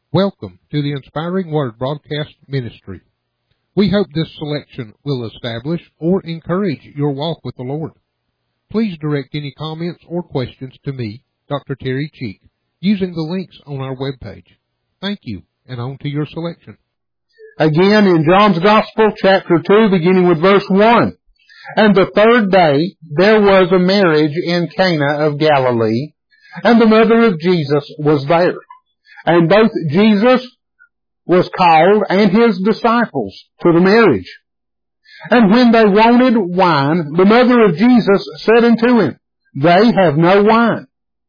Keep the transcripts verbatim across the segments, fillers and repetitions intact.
Welcome to the Inspiring Word Broadcast Ministry. We hope this selection will establish or encourage your walk with the Lord. Please direct any comments or questions to me, Doctor Terry Cheek, using the links on our webpage. Thank you, and on to your selection. Again, in John's Gospel, chapter two, beginning with verse one. And the third day there was a marriage in Cana of Galilee, and the mother of Jesus was there. And both Jesus was called and his disciples to the marriage. And when they wanted wine, the mother of Jesus said unto him, They have no wine.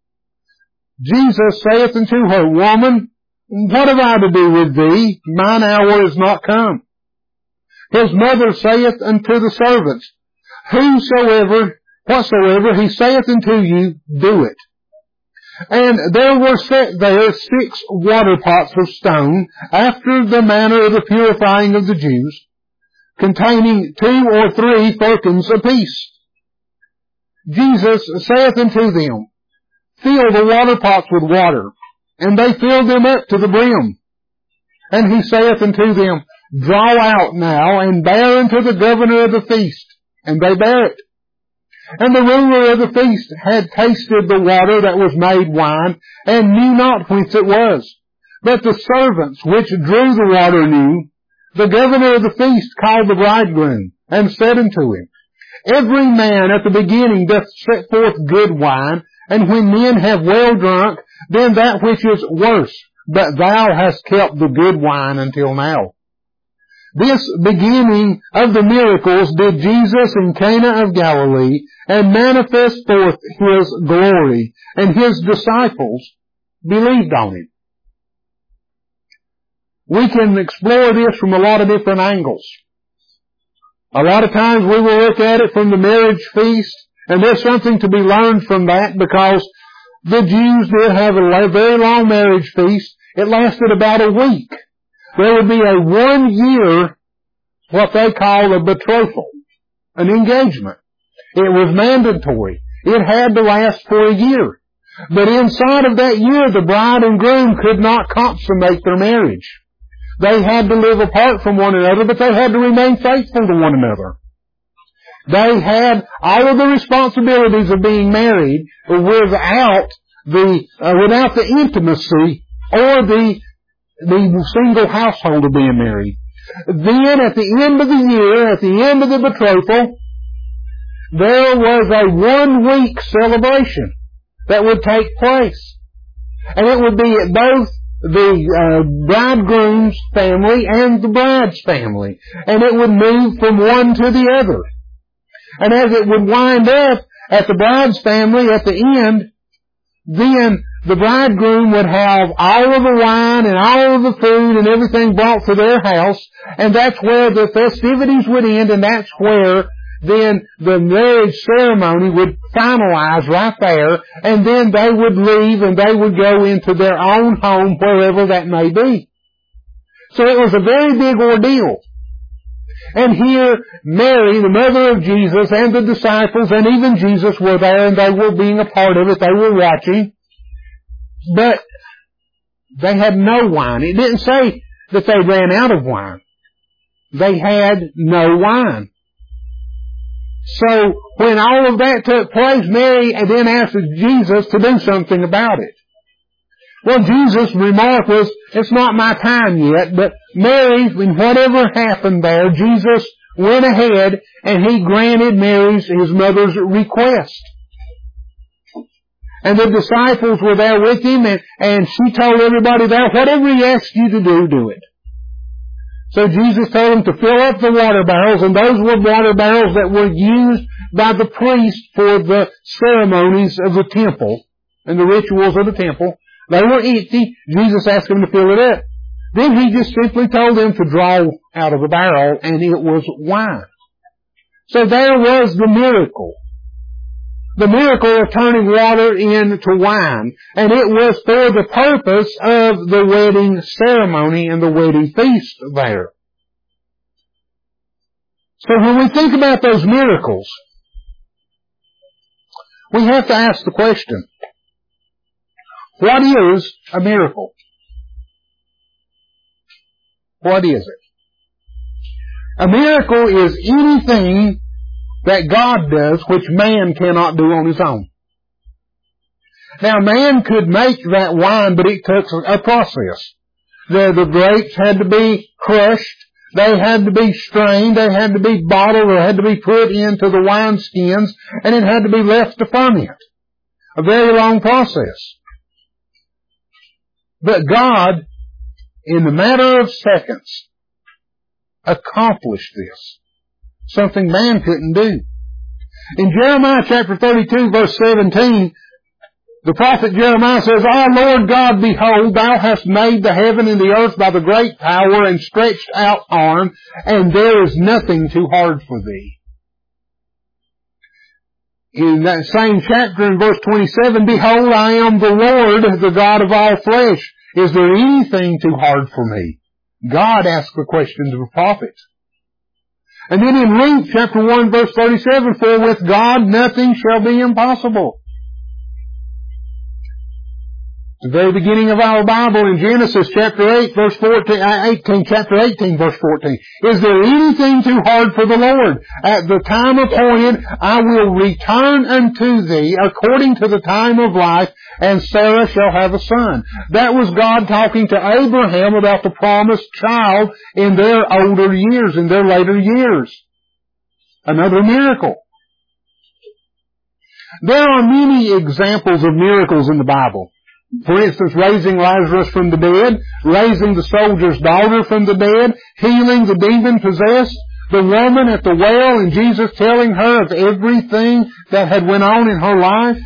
Jesus saith unto her, Woman, what have I to do with thee? Mine hour is not come. His mother saith unto the servants, Whosoever, whatsoever he saith unto you, do it. And there were set there six water pots of stone, after the manner of the purifying of the Jews, containing two or three firkins apiece. Jesus saith unto them, Fill the water pots with water. And they filled them up to the brim. And he saith unto them, Draw out now, and bear unto the governor of the feast. And they bare it. And the ruler of the feast had tasted the water that was made wine, and knew not whence it was. But the servants which drew the water knew. The governor of the feast called the bridegroom, and said unto him, Every man at the beginning doth set forth good wine, and when men have well drunk, then that which is worse. But thou hast kept the good wine until now. This beginning of the miracles did Jesus in Cana of Galilee, and manifest forth his glory, and his disciples believed on him. We can explore this from a lot of different angles. A lot of times we will look at it from the marriage feast, and there's something to be learned from that, because the Jews did have a very long marriage feast. It lasted about a week. There would be a one year, what they call a betrothal, an engagement. It was mandatory. It had to last for a year. But inside of that year, the bride and groom could not consummate their marriage. They had to live apart from one another, but they had to remain faithful to one another. They had all of the responsibilities of being married without the uh, without the intimacy or the the single household of being married. Then at the end of the year, at the end of the betrothal, there was a one-week celebration that would take place. And it would be at both the uh, bridegroom's family and the bride's family. And it would move from one to the other. And as it would wind up at the bride's family at the end, then the bridegroom would have all of the wine and all of the food and everything brought to their house, and that's where the festivities would end, and that's where then the marriage ceremony would finalize right there, and then they would leave and they would go into their own home, wherever that may be. So it was a very big ordeal. And here, Mary, the mother of Jesus, and the disciples, and even Jesus were there, and they were being a part of it. They were watching. But they had no wine. It didn't say that they ran out of wine. They had no wine. So, when all of that took place, Mary then asked Jesus to do something about it. Well, Jesus' remark was, it's not my time yet, but Mary, when whatever happened there, Jesus went ahead and he granted Mary's, his mother's request. And the disciples were there with him, and, and she told everybody there, whatever he asks you to do, do it. So Jesus told them to fill up the water barrels, and those were water barrels that were used by the priest for the ceremonies of the temple and the rituals of the temple. They were empty. Jesus asked them to fill it up. Then he just simply told them to draw out of the barrel, and it was wine. So there was the miracle. The miracle of turning water into wine. And it was for the purpose of the wedding ceremony and the wedding feast there. So when we think about those miracles, we have to ask the question, what is a miracle? What is it? A miracle is anything that God does which man cannot do on his own. Now, man could make that wine, but it took a process. The, the grapes had to be crushed. They had to be strained. They had to be bottled or had to be put into the wine skins, and it had to be left to ferment. A very long process. But God, in the matter of seconds, accomplished this. Something man couldn't do. In Jeremiah chapter thirty-two, verse seventeen, the prophet Jeremiah says, "Our Lord God, behold, thou hast made the heaven and the earth by the great power and stretched out arm, and there is nothing too hard for thee." In that same chapter, in verse twenty-seven, "Behold, I am the Lord, the God of all flesh. Is there anything too hard for me?" God asked the question to the prophet. And then in Luke chapter one, verse thirty-seven, "For with God nothing shall be impossible." The very beginning of our Bible in Genesis chapter eight, verse fourteen, eighteen, chapter eighteen, verse fourteen. "Is there anything too hard for the Lord? At the time appointed, I will return unto thee according to the time of life, and Sarah shall have a son." That was God talking to Abraham about the promised child in their older years, in their later years. Another miracle. There are many examples of miracles in the Bible. For instance, raising Lazarus from the dead, raising the soldier's daughter from the dead, healing the demon-possessed, the woman at the well, and Jesus telling her of everything that had went on in her life.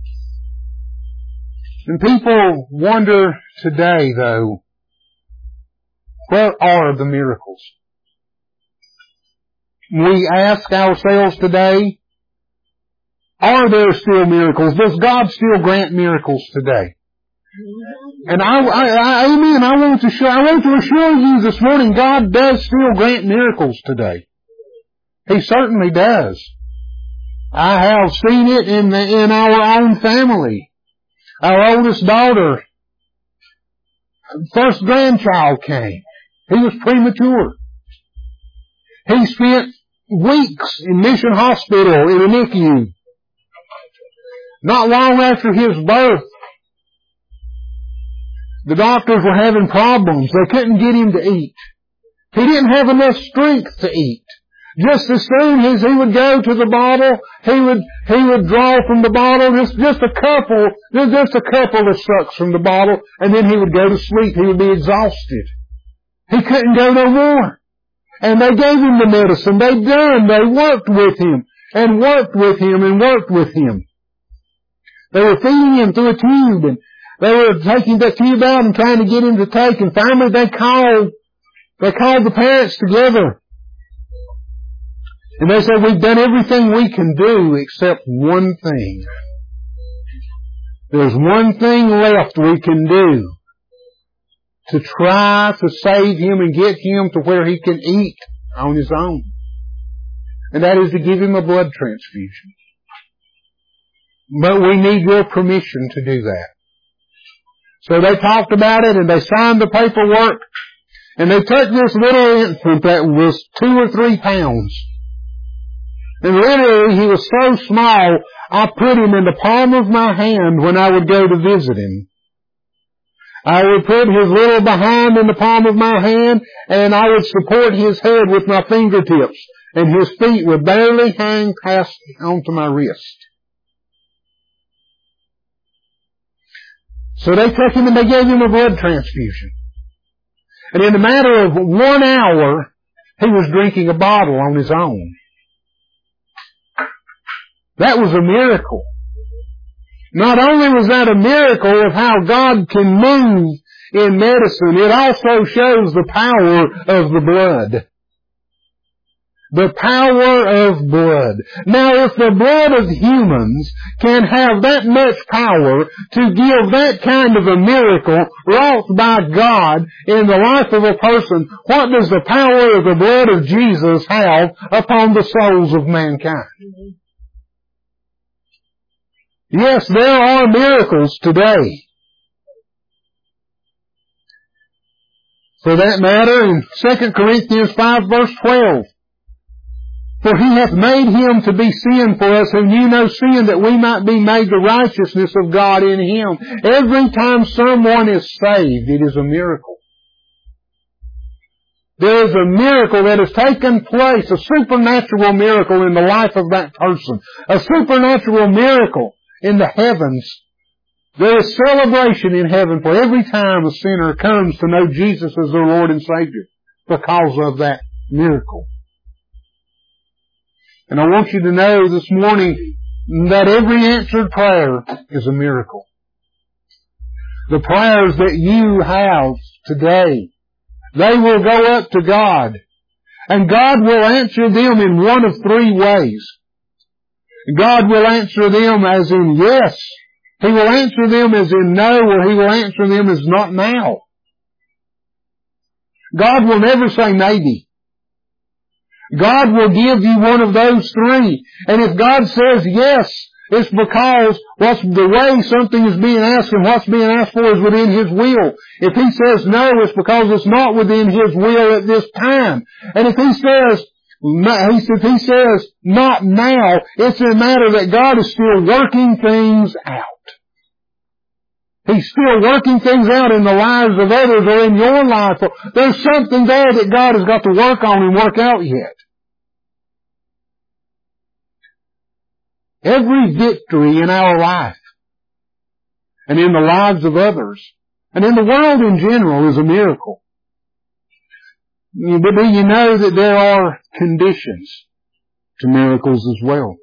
And people wonder today, though, where are the miracles? We ask ourselves today, are there still miracles? Does God still grant miracles today? And I, I, I, amen, I want to show, I want to assure you this morning, God does still grant miracles today. He certainly does. I have seen it in the, in our own family. Our oldest daughter, first grandchild came. He was premature. He spent weeks in Mission Hospital in a N I C U. Not long after his birth, the doctors were having problems. They couldn't get him to eat. He didn't have enough strength to eat. Just as soon as he would go to the bottle, he would, he would draw from the bottle just, just a couple, just a couple of sucks from the bottle, and then he would go to sleep. He would be exhausted. He couldn't go no more. And they gave him the medicine. They done. They worked with him, and worked with him, and worked with him. They were feeding him through a tube, and they were taking that tube out and trying to get him to take, and finally they called, they called the parents together. And they said, "We've done everything we can do except one thing. There's one thing left we can do to try to save him and get him to where he can eat on his own. And that is to give him a blood transfusion. But we need your permission to do that." So they talked about it and they signed the paperwork, and they took this little infant that was two or three pounds. And literally he was so small, I put him in the palm of my hand when I would go to visit him. I would put his little behind in the palm of my hand, and I would support his head with my fingertips, and his feet would barely hang past onto my wrist. So they took him and they gave him a blood transfusion. And in a matter of one hour, he was drinking a bottle on his own. That was a miracle. Not only was that a miracle of how God can move in medicine, it also shows the power of the blood. The power of blood. Now, if the blood of humans can have that much power to give that kind of a miracle wrought by God in the life of a person, what does the power of the blood of Jesus have upon the souls of mankind? Yes, there are miracles today. For that matter, in Second Corinthians five verse twelve, for he hath made him to be sin for us who knew no sin, that we might be made the righteousness of God in him. Every time someone is saved, it is a miracle. There is a miracle that has taken place, a supernatural miracle in the life of that person, a supernatural miracle in the heavens. There is celebration in heaven for every time a sinner comes to know Jesus as their Lord and Savior because of that miracle. And I want you to know this morning that every answered prayer is a miracle. The prayers that you have today, they will go up to God. And God will answer them in one of three ways. God will answer them as in yes. He will answer them as in no, or He will answer them as not now. God will never say maybe. God will give you one of those three. And if God says yes, it's because what's the way something is being asked and what's being asked for is within His will. If He says no, it's because it's not within His will at this time. And if He says, if He says not now, it's a matter that God is still working things out. He's still working things out in the lives of others or in your life. There's something there that God has got to work on and work out yet. Every victory in our life and in the lives of others and in the world in general is a miracle. But do you know that there are conditions to miracles as well?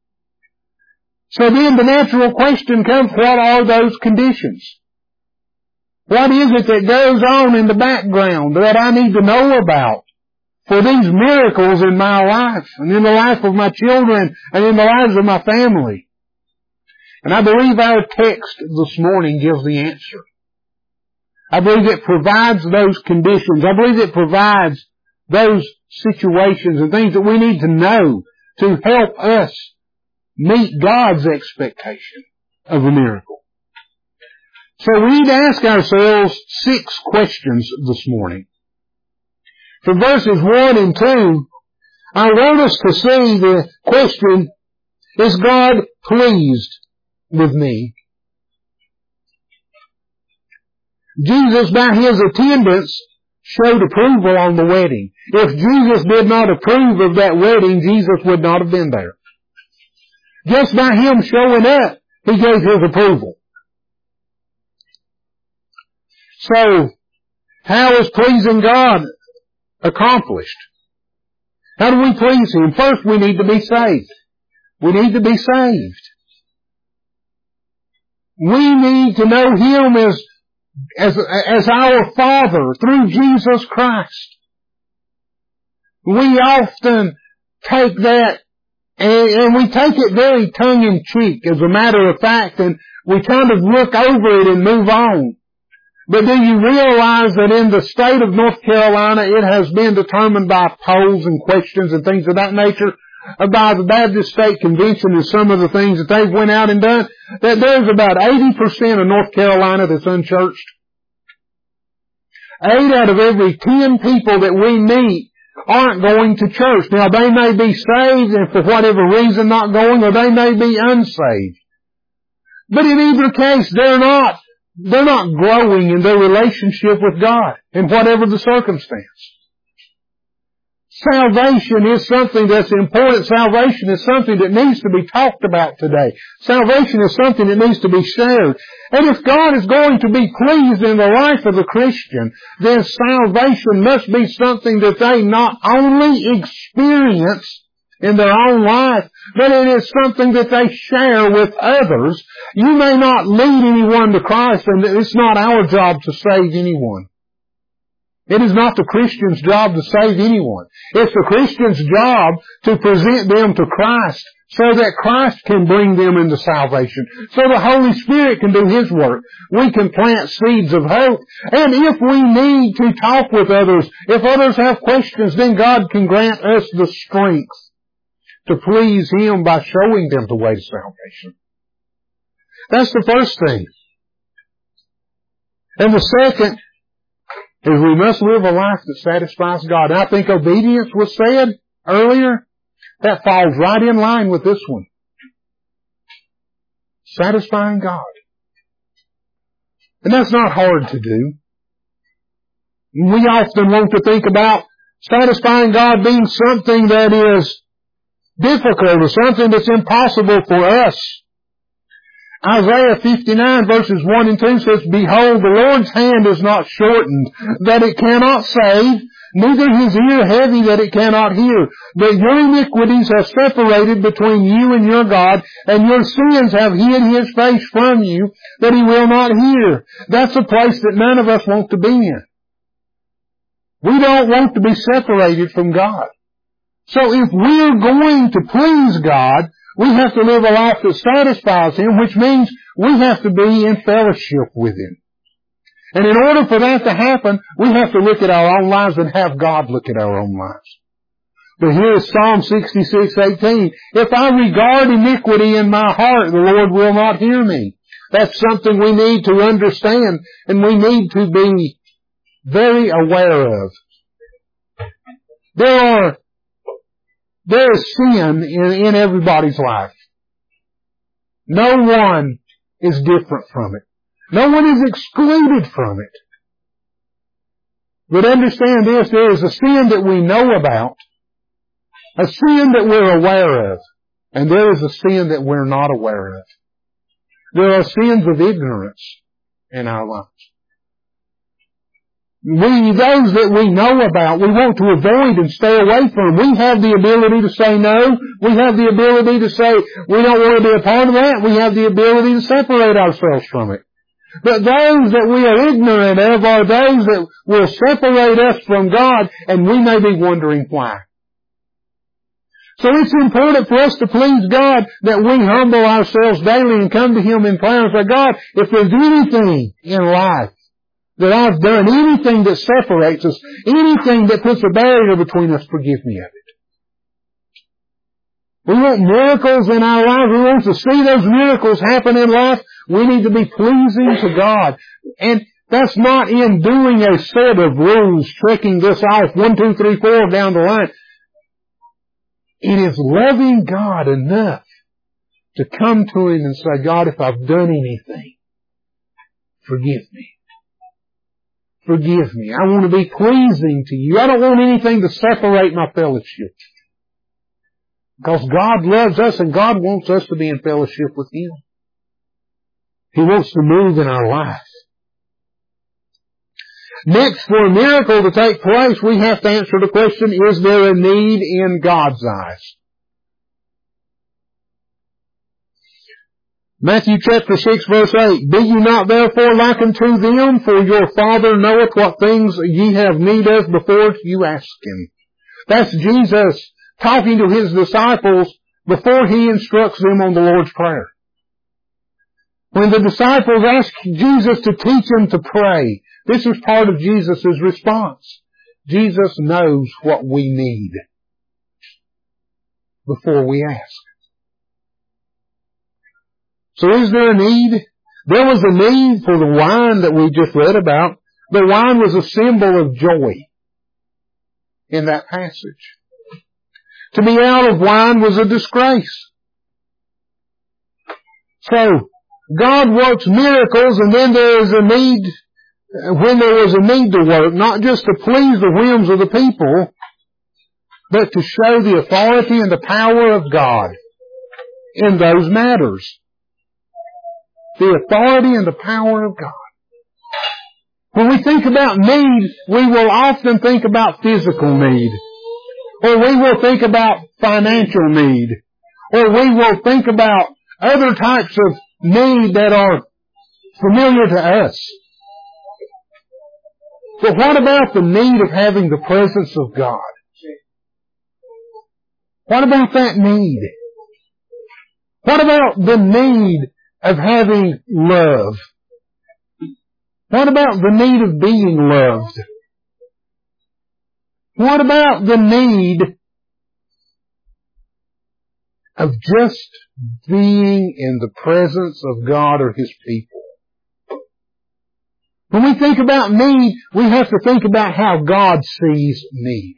So then the natural question comes, what are those conditions? What is it that goes on in the background that I need to know about for these miracles in my life and in the life of my children and in the lives of my family? And I believe our text this morning gives the answer. I believe it provides those conditions. I believe it provides those situations and things that we need to know to help us meet God's expectation of a miracle. So we need to ask ourselves six questions this morning. From verses one and two, I want us to see the question, is God pleased with me? Jesus, by His attendance, showed approval on the wedding. If Jesus did not approve of that wedding, Jesus would not have been there. Just by Him showing up, He gave His approval. So, how is pleasing God accomplished? How do we please Him? First, we need to be saved. We need to be saved. We need to know Him as, as, as our Father through Jesus Christ. We often take that And, and we take it very tongue-in-cheek, as a matter of fact, and we kind of look over it and move on. But do you realize that in the state of North Carolina, it has been determined by polls and questions and things of that nature, by the Baptist State Convention and some of the things that they've went out and done, that there's about eighty percent of North Carolina that's unchurched. Eight out of every ten people that we meet aren't going to church. Now, they may be saved and for whatever reason not going, or they may be unsaved. But in either case, they're not, they're not growing in their relationship with God in whatever the circumstance. Salvation is something that's important. Salvation is something that needs to be talked about today. Salvation is something that needs to be shared. And if God is going to be pleased in the life of the Christian, then salvation must be something that they not only experience in their own life, but it is something that they share with others. You may not lead anyone to Christ, and it's not our job to save anyone. It is not the Christian's job to save anyone. It's the Christian's job to present them to Christ so that Christ can bring them into salvation. So the Holy Spirit can do His work. We can plant seeds of hope. And if we need to talk with others, if others have questions, then God can grant us the strength to please Him by showing them the way to salvation. That's the first thing. And the second is we must live a life that satisfies God. And I think obedience was said earlier. That falls right in line with this one. Satisfying God. And that's not hard to do. We often want to think about satisfying God being something that is difficult or something that's impossible for us. Isaiah fifty-nine verses one and two says, Behold, the Lord's hand is not shortened, that it cannot save, neither his ear heavy that it cannot hear. But your iniquities have separated between you and your God, and your sins have hid his face from you, that he will not hear. That's a place that none of us want to be in. We don't want to be separated from God. So if we're going to please God, we have to live a life that satisfies Him, which means we have to be in fellowship with Him. And in order for that to happen, we have to look at our own lives and have God look at our own lives. But here is Psalm sixty-six eighteen. If I regard iniquity in my heart, the Lord will not hear me. That's something we need to understand and we need to be very aware of. There are There is sin in, in everybody's life. No one is different from it. No one is excluded from it. But understand this, there is a sin that we know about, a sin that we're aware of, and there is a sin that we're not aware of. There are sins of ignorance in our lives. We, those that we know about, we want to avoid and stay away from. We have the ability to say no. We have the ability to say we don't want to be a part of that. We have the ability to separate ourselves from it. But those that we are ignorant of are those that will separate us from God, and we may be wondering why. So it's important for us to please God that we humble ourselves daily and come to Him in prayer and say, God, if there's anything in life that I've done, anything that separates us, anything that puts a barrier between us, forgive me of it. We want miracles in our lives. We want to see those miracles happen in life. We need to be pleasing to God. And that's not in doing a set of rules, checking this off, one, two, three, four down the line. It is loving God enough to come to Him and say, God, if I've done anything, forgive me. Forgive me. I want to be pleasing to You. I don't want anything to separate my fellowship. Because God loves us and God wants us to be in fellowship with Him. He wants to move in our life. Next, for a miracle to take place, we have to answer the question, is there a need in God's eyes? Matthew chapter six verse eight, Be ye not therefore like unto them, for your Father knoweth what things ye have need of before you ask Him. That's Jesus talking to His disciples before He instructs them on the Lord's Prayer. When the disciples asked Jesus to teach them to pray, this is part of Jesus' response. Jesus knows what we need before we ask. So is there a need? There was a need for the wine that we just read about. The wine was a symbol of joy in that passage. To be out of wine was a disgrace. So, God works miracles, and then there is a need, when there was a need to work, not just to please the whims of the people, but to show the authority and the power of God in those matters. The authority and the power of God. When we think about need, we will often think about physical need. Or we will think about financial need. Or we will think about other types of need that are familiar to us. But what about the need of having the presence of God? What about that need? What about the need of having love? What about the need of being loved? What about the need of just being in the presence of God or His people? When we think about need, we have to think about how God sees need.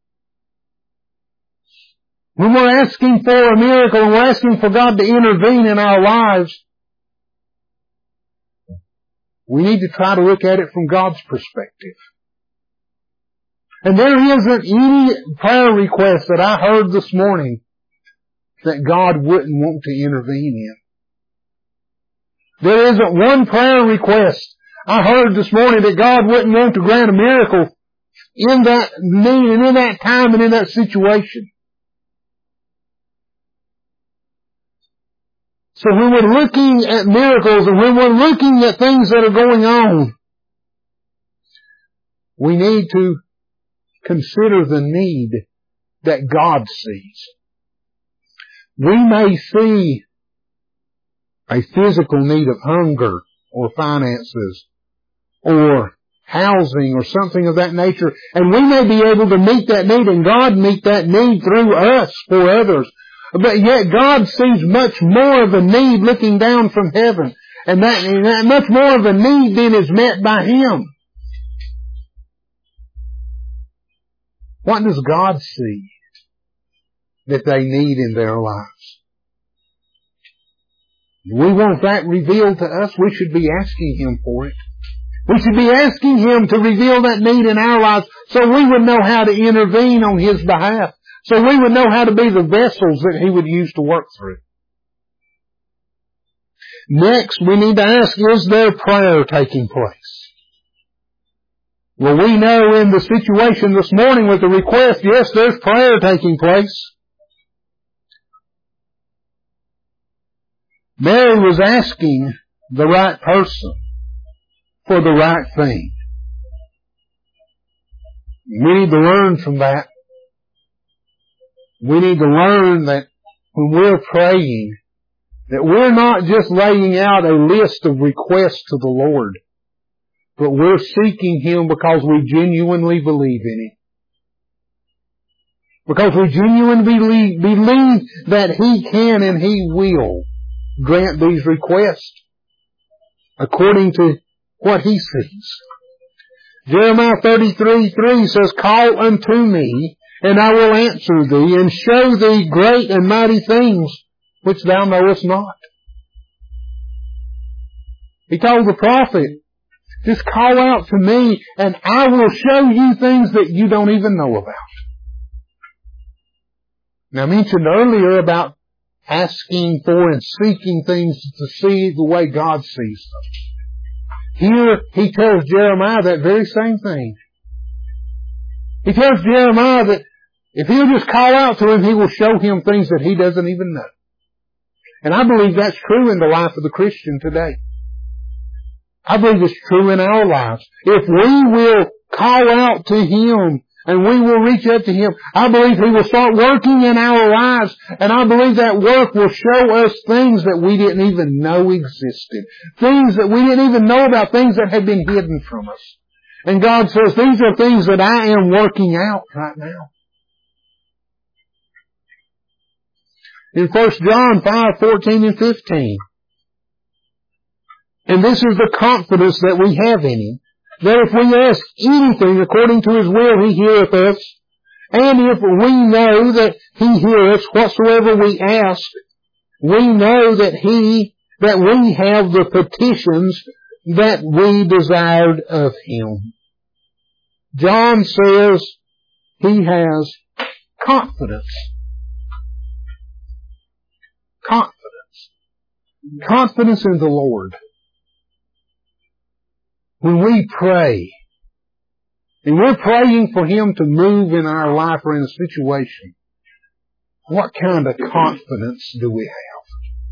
When we're asking for a miracle and we're asking for God to intervene in our lives, we need to try to look at it from God's perspective. And there isn't any prayer request that I heard this morning that God wouldn't want to intervene in. There isn't one prayer request I heard this morning that God wouldn't want to grant a miracle in that need and in that time and in that situation. So when we're looking at miracles and when we're looking at things that are going on, we need to consider the need that God sees. We may see a physical need of hunger or finances or housing or something of that nature, and we may be able to meet that need and God meet that need through us for others. But yet God sees much more of a need looking down from heaven, and that, and that much more of a need than is met by Him. What does God see that they need in their lives? We want that revealed to us. We should be asking Him for it. We should be asking Him to reveal that need in our lives so we would know how to intervene on His behalf. So we would know how to be the vessels that He would use to work through. Next, we need to ask, is there prayer taking place? Well, we know in the situation this morning with the request, yes, there's prayer taking place. Mary was asking the right person for the right thing. We need to learn from that. We need to learn that when we're praying, that we're not just laying out a list of requests to the Lord, but we're seeking Him because we genuinely believe in Him. Because we genuinely believe, believe that He can and He will grant these requests according to what He sees. Jeremiah thirty-three three says, "Call unto me, and I will answer thee, and show thee great and mighty things which thou knowest not." He told the prophet, just call out to me, and I will show you things that you don't even know about. Now, I mentioned earlier about asking for and seeking things to see the way God sees them. Here, He tells Jeremiah that very same thing. He tells Jeremiah that if he'll just call out to Him, He will show him things that he doesn't even know. And I believe that's true in the life of the Christian today. I believe it's true in our lives. If we will call out to Him and we will reach out to Him, I believe He will start working in our lives, and I believe that work will show us things that we didn't even know existed. Things that we didn't even know about, things that had been hidden from us. And God says, these are things that I am working out right now. In First John five fourteen and fifteen, and this is the confidence that we have in Him, that if we ask anything according to His will, He heareth us. And if we know that He heareth whatsoever we ask, we know that He, that we have the petitions that we desired of Him. John says he has confidence. Confidence. Confidence in the Lord. When we pray, and we're praying for Him to move in our life or in a situation, what kind of confidence do we have?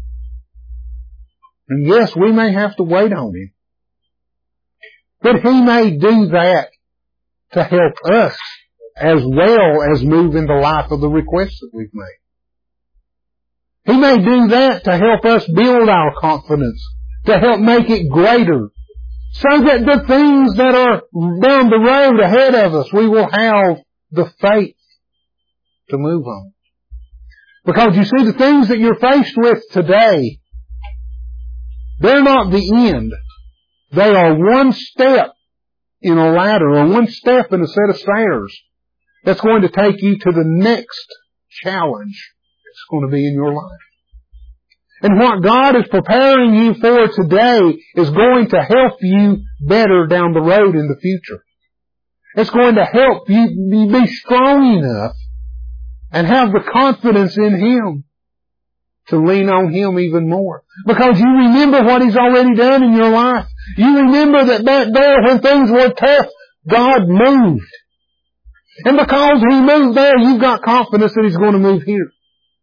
And yes, we may have to wait on Him. But He may do that to help us as well as move in the life of the requests that we've made. He may do that to help us build our confidence, to help make it greater, so that the things that are down the road ahead of us, we will have the faith to move on. Because you see, the things that you're faced with today, they're not the end. They are one step in a ladder or one step in a set of stairs that's going to take you to the next challenge that's going to be in your life. And what God is preparing you for today is going to help you better down the road in the future. It's going to help you be strong enough and have the confidence in Him to lean on Him even more. Because you remember what He's already done in your life. You remember that back there when things were tough, God moved. And because He moved there, you've got confidence that He's going to move here.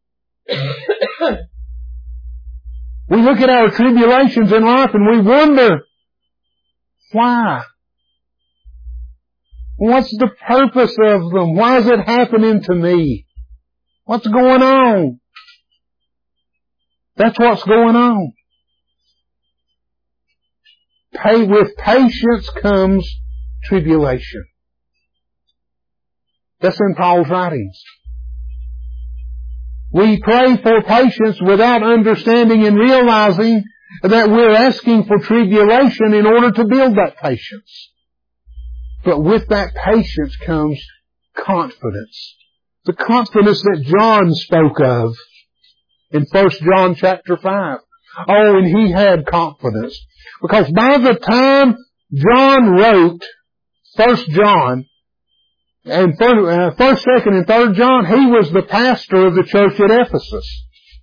We look at our tribulations in life and we wonder, why? What's the purpose of them? Why is it happening to me? What's going on? That's what's going on. Pay, with patience comes tribulation. That's in Paul's writings. We pray for patience without understanding and realizing that we're asking for tribulation in order to build that patience. But with that patience comes confidence. The confidence that John spoke of in First John chapter five. Oh, and he had confidence. Because by the time John wrote First John, and First, Second, and Third John, he was the pastor of the church at Ephesus.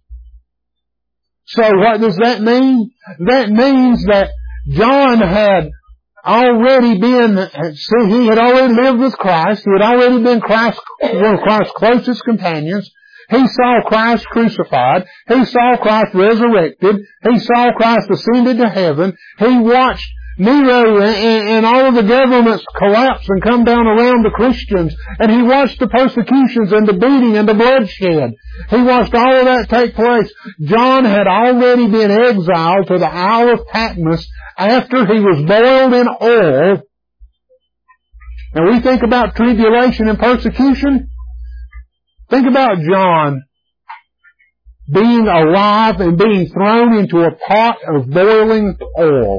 So what does that mean? That means that John had already been, see, he had already lived with Christ. He had already been Christ, one of Christ's closest companions. He saw Christ crucified. He saw Christ resurrected. He saw Christ ascended to heaven. He watched Nero and, and all of the governments collapse and come down around the Christians. And he watched the persecutions and the beating and the bloodshed. He watched all of that take place. John had already been exiled to the Isle of Patmos after he was boiled in oil. And we think about tribulation and persecution. Think about John being alive and being thrown into a pot of boiling oil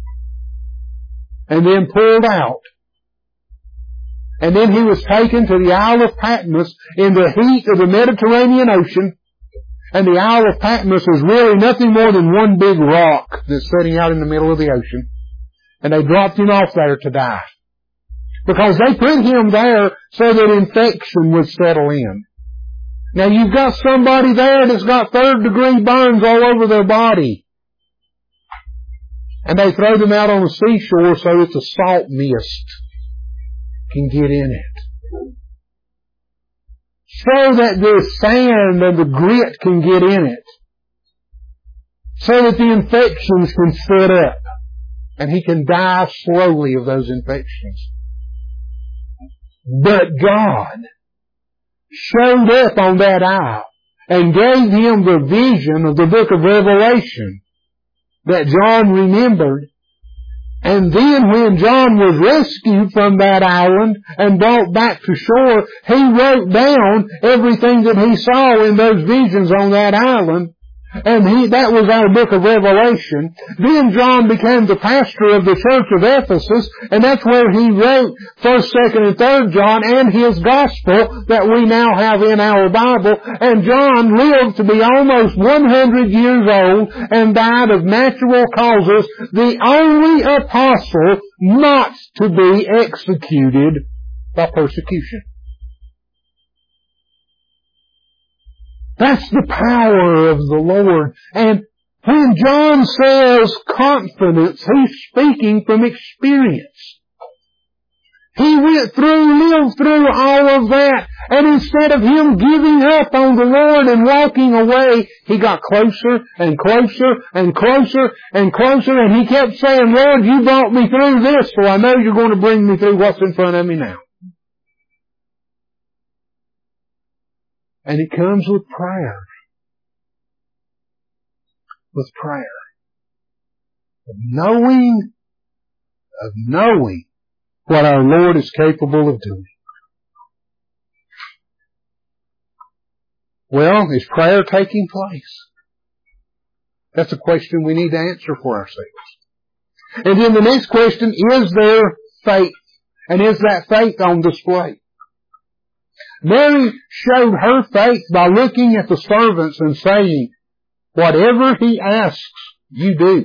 and then pulled out. And then he was taken to the Isle of Patmos in the heat of the Mediterranean Ocean. And the Isle of Patmos is really nothing more than one big rock that's sitting out in the middle of the ocean. And they dropped him off there to die. Because they put him there so that infection would settle in. Now you've got somebody there that's got third degree burns all over their body. And they throw them out on the seashore so that the salt mist can get in it. So that the sand and the grit can get in it. So that the infections can set up. And he can die slowly of those infections. But God showed up on that isle and gave him the vision of the book of Revelation that John remembered. And then when John was rescued from that island and brought back to shore, he wrote down everything that he saw in those visions on that island. And he, that was our book of Revelation. Then John became the pastor of the church of Ephesus, and that's where he wrote First, Second, and Third John and his gospel that we now have in our Bible. And John lived to be almost one hundred years old and died of natural causes, the only apostle not to be executed by persecution. That's the power of the Lord. And when John says confidence, he's speaking from experience. He went through, lived through all of that. And instead of him giving up on the Lord and walking away, he got closer and closer and closer and closer. And he kept saying, Lord, you brought me through this, so I know you're going to bring me through what's in front of me now. And it comes with prayer. With prayer. Of knowing, of knowing what our Lord is capable of doing. Well, is prayer taking place? That's a question we need to answer for ourselves. And then the next question, is there faith? And is that faith on display? Mary showed her faith by looking at the servants and saying, whatever he asks, you do.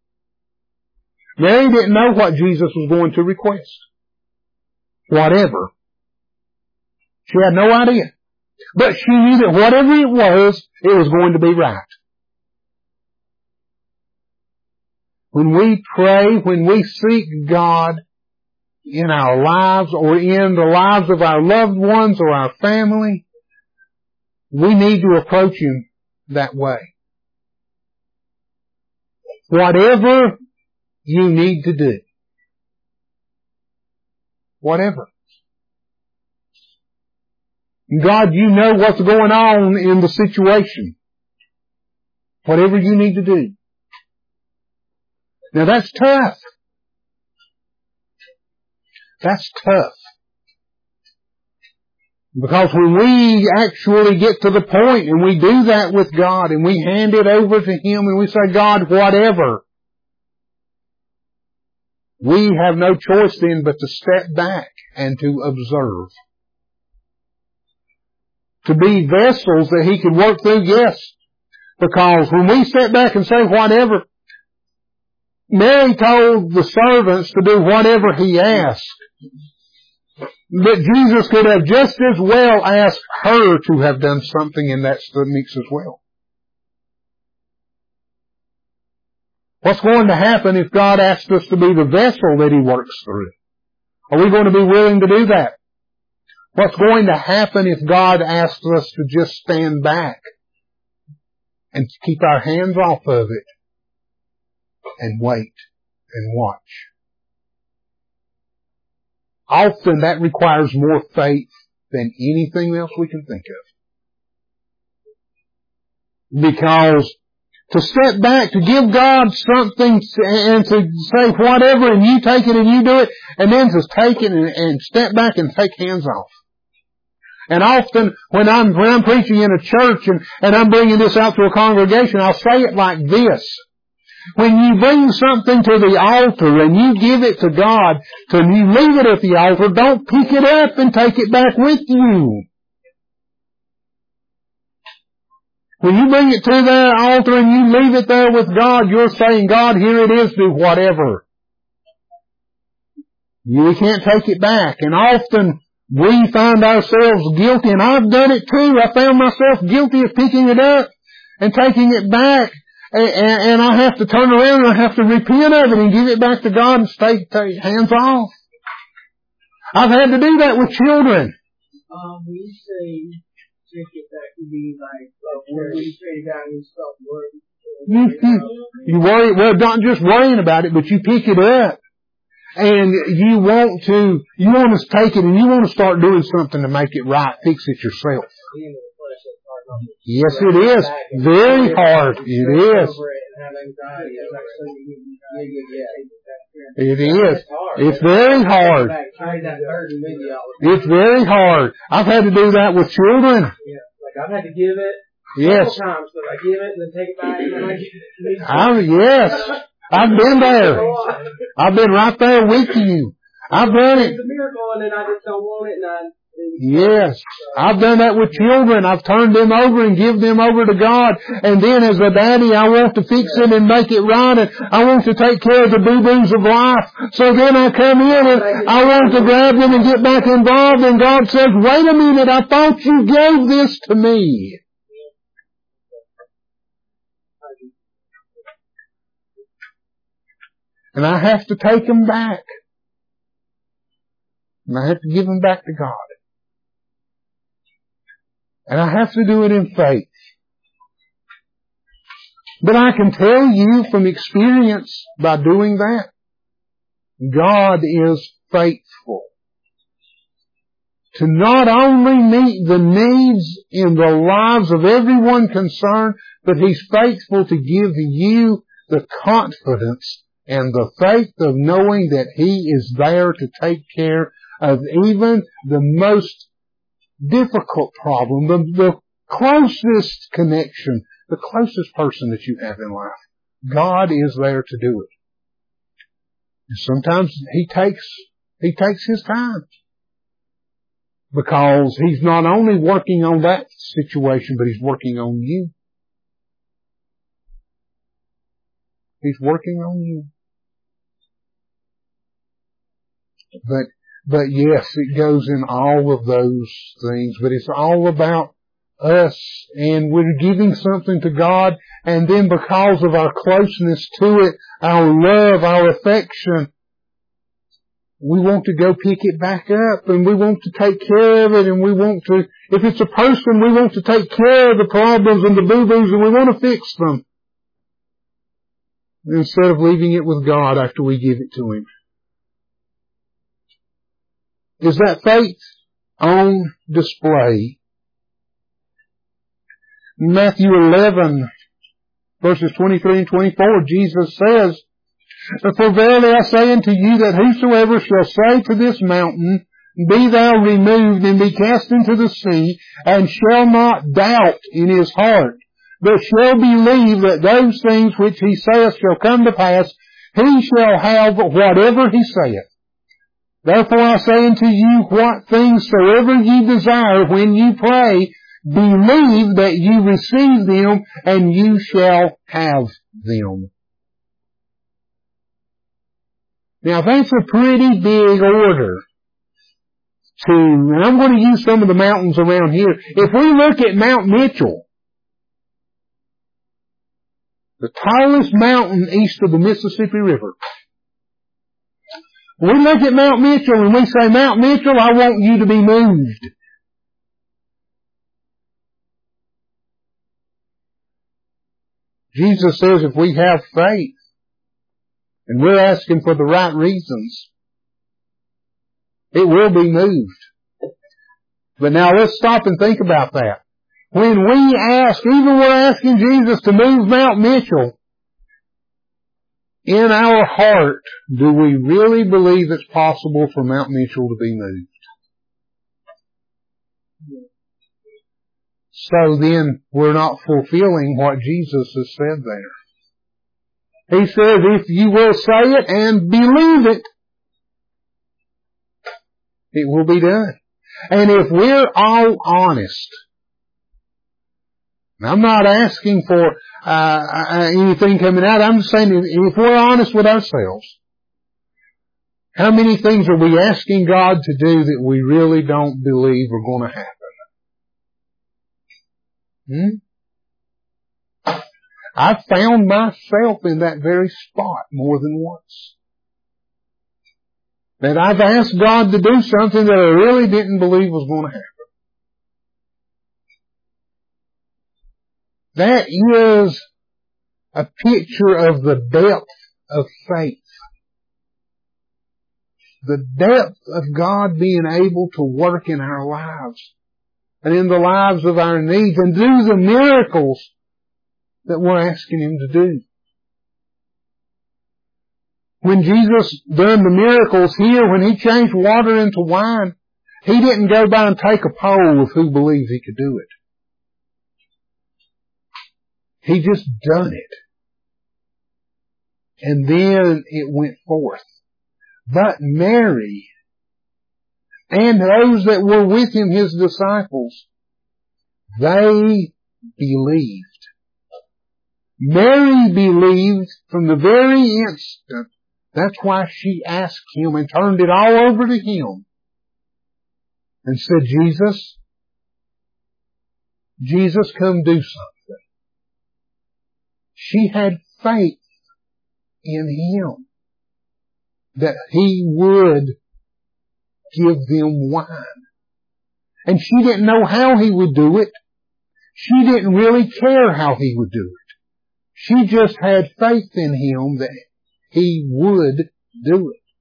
Mary didn't know what Jesus was going to request. Whatever. She had no idea. But she knew that whatever it was, it was going to be right. When we pray, when we seek God in our lives or in the lives of our loved ones or our family, we need to approach Him that way. Whatever you need to do. Whatever. God, you know what's going on in the situation. Whatever you need to do. Now that's tough. That's tough. Because when we actually get to the point and we do that with God and we hand it over to Him and we say, God, whatever, we have no choice then but to step back and to observe. To be vessels that He can work through, yes. Because when we step back and say whatever, Mary told the servants to do whatever He asked. But Jesus could have just as well asked her to have done something in that mix as well. What's going to happen if God asks us to be the vessel that He works through? Are we going to be willing to do that? What's going to happen if God asks us to just stand back and keep our hands off of it and wait and watch? Often that requires more faith than anything else we can think of. Because to step back, to give God something and to say whatever and you take it and you do it, and then to take it and, and step back and take hands off. And often when I'm, when I'm preaching in a church and, and I'm bringing this out to a congregation, I'll say it like this. When you bring something to the altar and you give it to God, to you leave it at the altar, don't pick it up and take it back with you. When you bring it to that altar and you leave it there with God, you're saying, God, here it is, do whatever. You can't take it back. And often we find ourselves guilty, and I've done it too. I found myself guilty of picking it up and taking it back. And I have to turn around and I have to repent of it and give it back to God and stay, stay hands off. I've had to do that with children. Um, when you say take it back, you mean like, when you say God and stop worrying? You, you worry, well, not just worrying about it, but you pick it up. And you want to, you want to take it and you want to start doing something to make it right, fix it yourself. Yes, it is. Very hard. It is. It is. It's very hard. It's very hard. I've had to do that with children. Like I've had to give it. Yes. Times, but I give it and then take it back and then I give it. I, yes. I've been there. I've been right there with you. I've done it. It's a miracle and then I just don't want it and I Yes, I've done that with children. I've turned them over and give them over to God. And then as a daddy, I want to fix it and make it right. And I want to take care of the boo-boos of life. So then I come in and I want to grab them and get back involved. And God says, wait a minute, I thought you gave this to me. And I have to take them back. And I have to give them back to God. And I have to do it in faith. But I can tell you from experience by doing that, God is faithful to not only meet the needs in the lives of everyone concerned, but He's faithful to give you the confidence and the faith of knowing that He is there to take care of even the most difficult problem, the, the closest connection, the closest person that you have in life. God is there to do it. Sometimes He takes, He takes His time. Because He's not only working on that situation, but He's working on you. He's working on you. But, but yes, it goes in all of those things, but it's all about us, and we're giving something to God, and then because of our closeness to it, our love, our affection, we want to go pick it back up, and we want to take care of it, and we want to, if it's a person, we want to take care of the problems and the boo-boos, and we want to fix them. Instead of leaving it with God after we give it to Him. Is that faith on display? Matthew eleven, verses twenty-three and twenty-four, Jesus says, "For verily I say unto you that whosoever shall say to this mountain, Be thou removed and be cast into the sea, and shall not doubt in his heart, but shall believe that those things which he saith shall come to pass, he shall have whatever he saith. Therefore I say unto you, what things soever ye desire when you pray, believe that you receive them, and you shall have them." Now that's a pretty big order. To, and I'm going to use some of the mountains around here. If we look at Mount Mitchell, the tallest mountain east of the Mississippi River, we look at Mount Mitchell and we say, Mount Mitchell, I want you to be moved. Jesus says if we have faith, and we're asking for the right reasons, it will be moved. But now let's stop and think about that. When we ask, even we're asking Jesus to move Mount Mitchell, in our heart, do we really believe it's possible for Mount Mitchell to be moved? So then, we're not fulfilling what Jesus has said there. He says, if you will say it and believe it, it will be done. And if we're all honest, I'm not asking for uh, anything coming out. I'm just saying if we're honest with ourselves, how many things are we asking God to do that we really don't believe are going to happen? Hmm? I've found myself in that very spot more than once. That I've asked God to do something that I really didn't believe was going to happen. That is a picture of the depth of faith. The depth of God being able to work in our lives and in the lives of our needs and do the miracles that we're asking Him to do. When Jesus done the miracles here, when He changed water into wine, He didn't go by and take a poll of who believed He could do it. He just done it. And then it went forth. But Mary and those that were with Him, His disciples, they believed. Mary believed from the very instant. That's why she asked Him and turned it all over to Him and said, Jesus, Jesus, come do something. She had faith in Him that He would give them wine. And she didn't know how He would do it. She didn't really care how He would do it. She just had faith in Him that He would do it.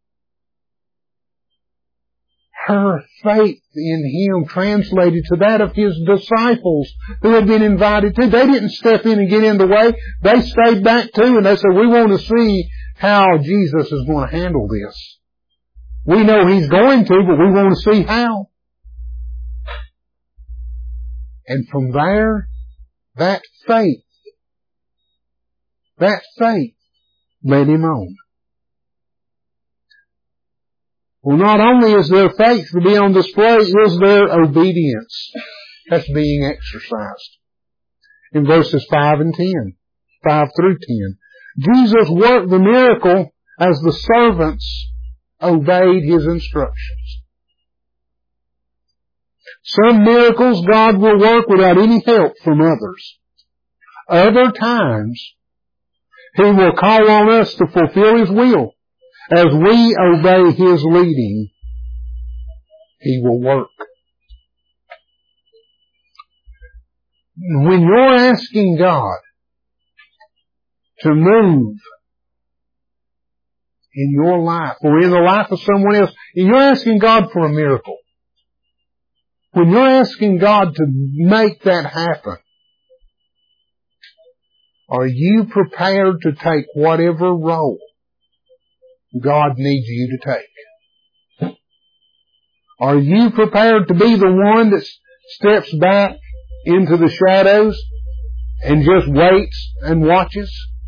Her faith in Him translated to that of His disciples who had been invited too. They didn't step in and get in the way. They stayed back too and they said, we want to see how Jesus is going to handle this. We know He's going to, but we want to see how. And from there, that faith, that faith led Him on. Well, not only is their faith to be on display, is their obedience that's being exercised. In verses five and ten, five through ten. Jesus worked the miracle as the servants obeyed His instructions. Some miracles God will work without any help from others. Other times, He will call on us to fulfill His will. As we obey His leading, He will work. When you're asking God to move in your life or in the life of someone else, and you're asking God for a miracle, when you're asking God to make that happen, are you prepared to take whatever role God needs you to take? Are you prepared to be the one that steps back into the shadows and just waits and watches?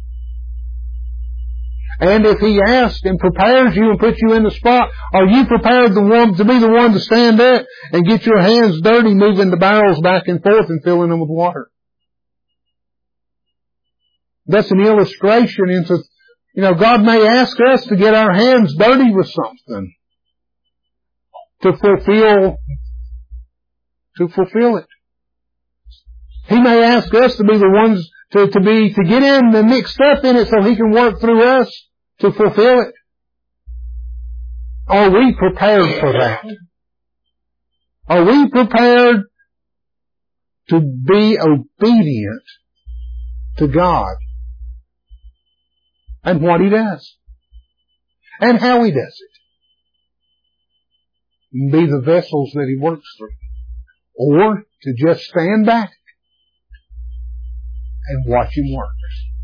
And if He asks and prepares you and puts you in the spot, are you prepared the one, to be the one to stand there and get your hands dirty moving the barrels back and forth and filling them with water? That's an illustration into, you know, God may ask us to get our hands dirty with something to fulfill, to fulfill it. He may ask us to be the ones to, to be, to get in and mixed up in it so He can work through us to fulfill it. Are we prepared for that? Are we prepared to be obedient to God and what He does and how He does it? And be the vessels that He works through, or to just stand back and watch Him work.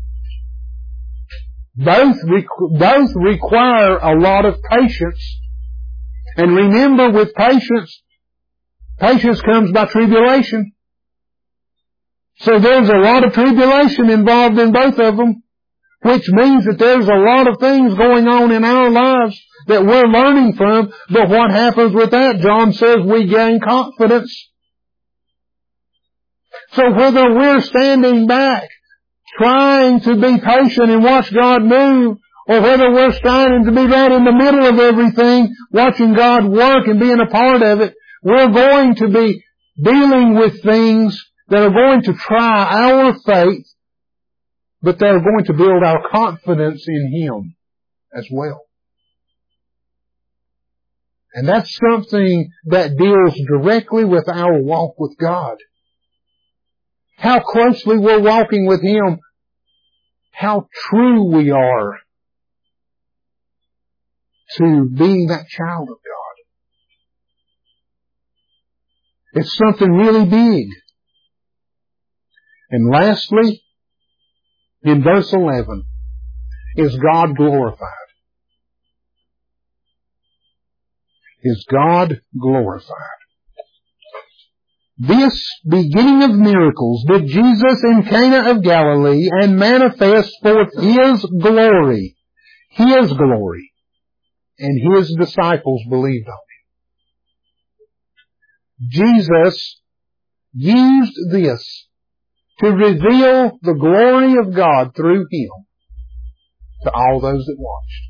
Both, both require a lot of patience. And remember, with patience, patience comes by tribulation. So there's a lot of tribulation involved in both of them, which means that there's a lot of things going on in our lives that we're learning from. But what happens with that? John says we gain confidence. So whether we're standing back, trying to be patient and watch God move, or whether we're striving to be right in the middle of everything, watching God work and being a part of it, we're going to be dealing with things that are going to try our faith, but they're going to build our confidence in Him as well. And that's something that deals directly with our walk with God. How closely we're walking with Him. How true we are to being that child of God. It's something really big. And lastly, in verse eleven, is God glorified? Is God glorified? This beginning of miracles did Jesus in Cana of Galilee and manifest forth His glory, His glory, and His disciples believed on Him. Jesus used this to reveal the glory of God through Him to all those that watched.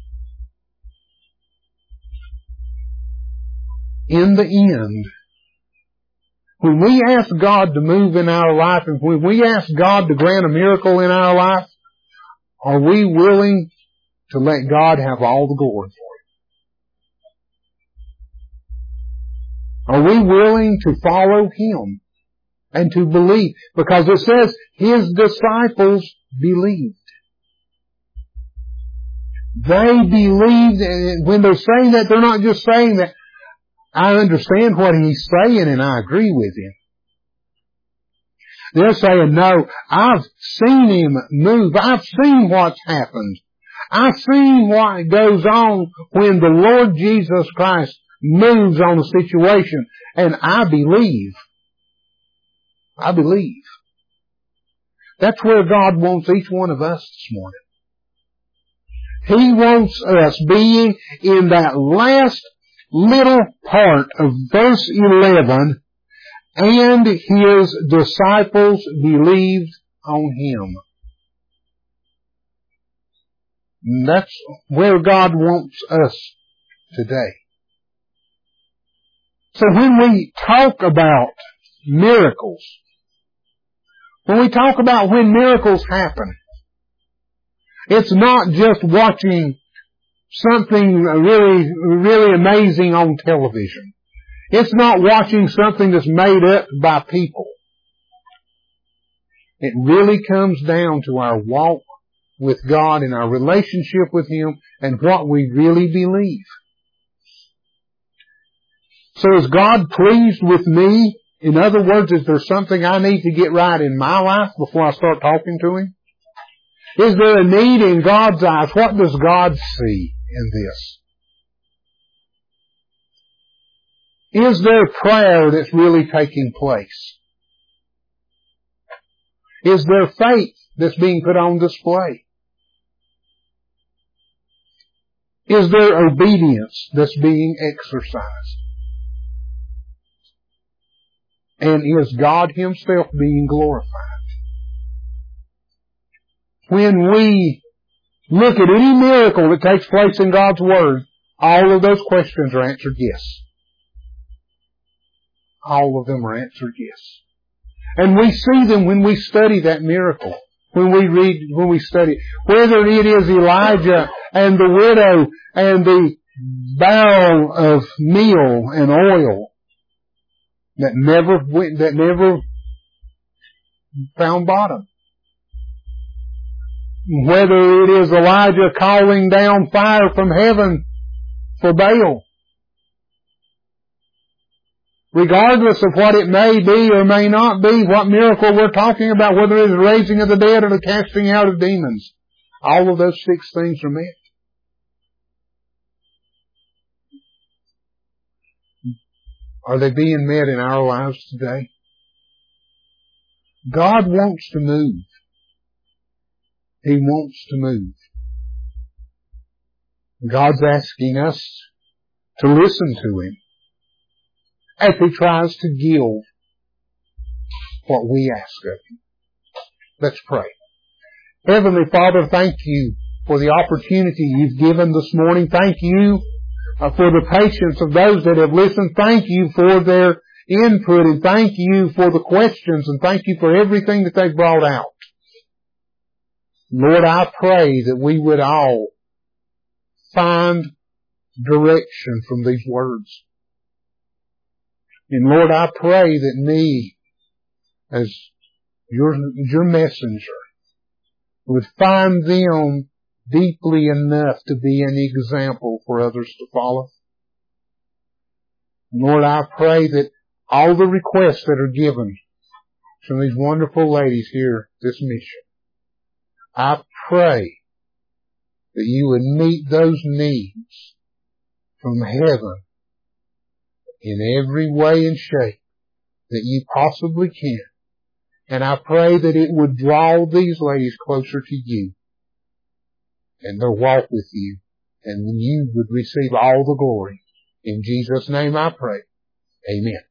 In the end, when we ask God to move in our life, and when we ask God to grant a miracle in our life, are we willing to let God have all the glory for it? Are we willing to follow Him and to believe? Because it says His disciples believed. They believed, and when they're saying that, they're not just saying that, I understand what He's saying and I agree with Him. They're saying, no, I've seen Him move. I've seen what's happened. I've seen what goes on when the Lord Jesus Christ moves on a situation. And I believe. I believe. That's where God wants each one of us this morning. He wants us being in that last little part of verse eleven, and his disciples believed on him. And that's where God wants us today. So when we talk about miracles, when we talk about when miracles happen, it's not just watching something really, really amazing on television. It's not watching something that's made up by people. It really comes down to our walk with God and our relationship with Him and what we really believe. So is God pleased with me? In other words, is there something I need to get right in my life before I start talking to Him? Is there a need in God's eyes? What does God see in this? Is there prayer that's really taking place? Is there faith that's being put on display? Is there obedience that's being exercised? And is God Himself being glorified? When we look at any miracle that takes place in God's Word, all of those questions are answered yes. All of them are answered yes. And we see them when we study that miracle. When we read, when we study, whether it is Elijah and the widow and the barrel of meal and oil that never went, that never found bottom. Whether it is Elijah calling down fire from heaven for Baal. Regardless of what it may be or may not be, what miracle we're talking about, whether it is the raising of the dead or the casting out of demons, all of those six things are met. Are they being met in our lives today? God wants to move. He wants to move. God's asking us to listen to Him as He tries to give what we ask of Him. Let's pray. Heavenly Father, thank You for the opportunity You've given this morning. Thank You uh, for the patience of those that have listened. Thank You for their input, and thank You for the questions, and thank You for everything that they've brought out. Lord, I pray that we would all find direction from these words. And Lord, I pray that me, as your, your messenger, would find them deeply enough to be an example for others to follow. And Lord, I pray that all the requests that are given from these wonderful ladies here, this mission, I pray that You would meet those needs from heaven in every way and shape that You possibly can. And I pray that it would draw these ladies closer to You and their walk with You, and You would receive all the glory. In Jesus' name I pray. Amen.